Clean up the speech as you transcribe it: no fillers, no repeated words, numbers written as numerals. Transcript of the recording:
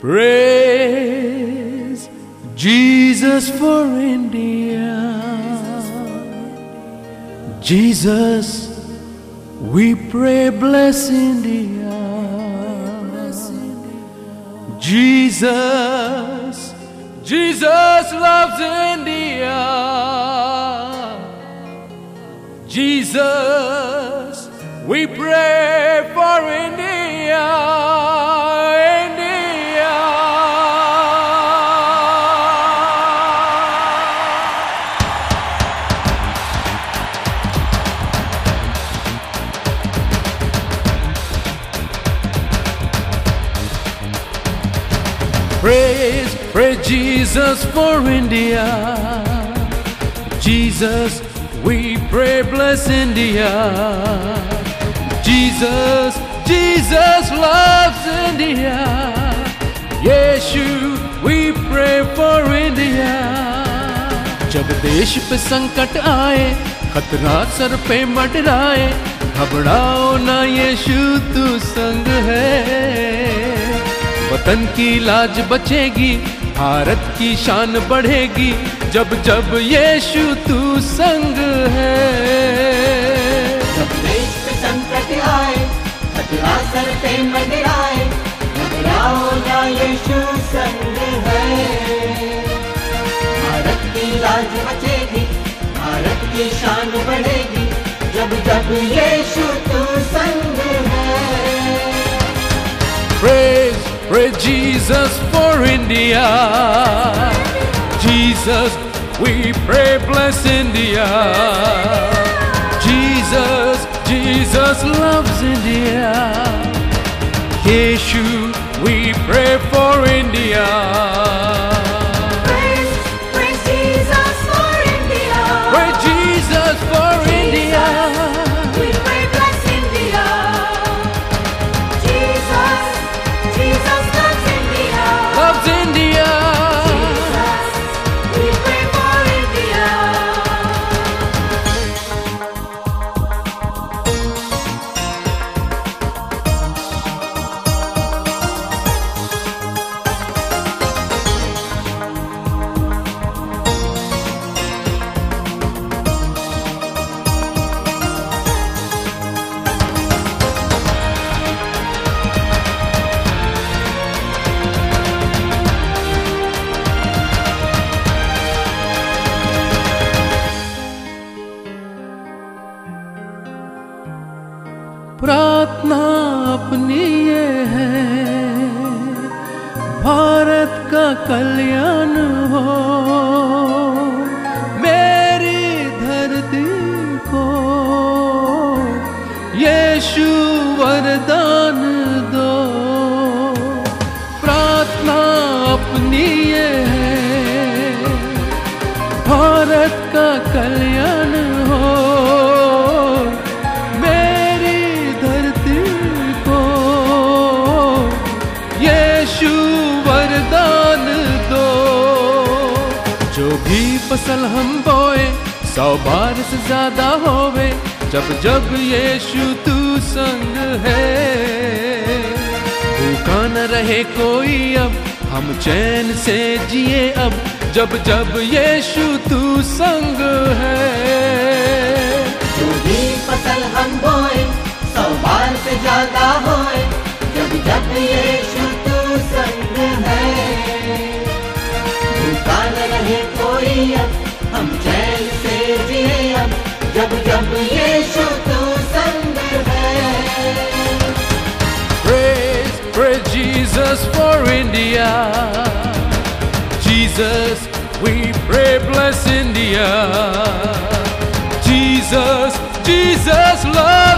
Praise Jesus for India. Jesus, we pray, bless India. Jesus, Jesus loves India. Jesus, we pray for India. Praise Jesus for India. Jesus, we pray, bless India. Jesus, Jesus loves India. Yeshu, we pray for India. जब देश पे संकट आए, खतरा sir पे मंडराए, घबराओ ना, यीशु तू संग है। वतन की लाज बचेगी, भारत की शान बढ़ेगी, जब जब यीशु तू संग है। जब देश पे संकट आए, खतरा सर पे मंडराए, घबराओ ना, यीशु संग है। भारत की लाज बचेगी, भारत की शान बढ़ेगी, जब जब यीशु तू संग है। Praise Jesus for India. Jesus, we pray, bless India. Jesus, Jesus loves India. Yeshu, we pray for India. Praise Jesus for India. Praise Jesus for India. We pray, bless India. Jesus, Jesus loves India. Loves India. Jesus, we pray for India. प्रार्थना अपनी ये है, भारत का कल्याण हो, मेरी धरती को यीशु वरदान दो। प्रार्थना अपनी ये है, भारत का कल्याण हो, वरदान दो। जो भी फसल हम बोए, 100 बार से ज्यादा होवे, जब जब यीशु तू संग है। भूखा न रहे कोई अब, हम चैन से जिए अब, जब जब यीशु तू संग है। जो भी फसल हम बोए, 100 बार से ज्यादा होए, जब जब यीशु तू संग है। भूखा न रहे कोई अब, हम चैन से जिए अब, जब जब यीशु तू संग है। Praise Jesus for India. Jesus, we pray, bless India. Jesus, Jesus love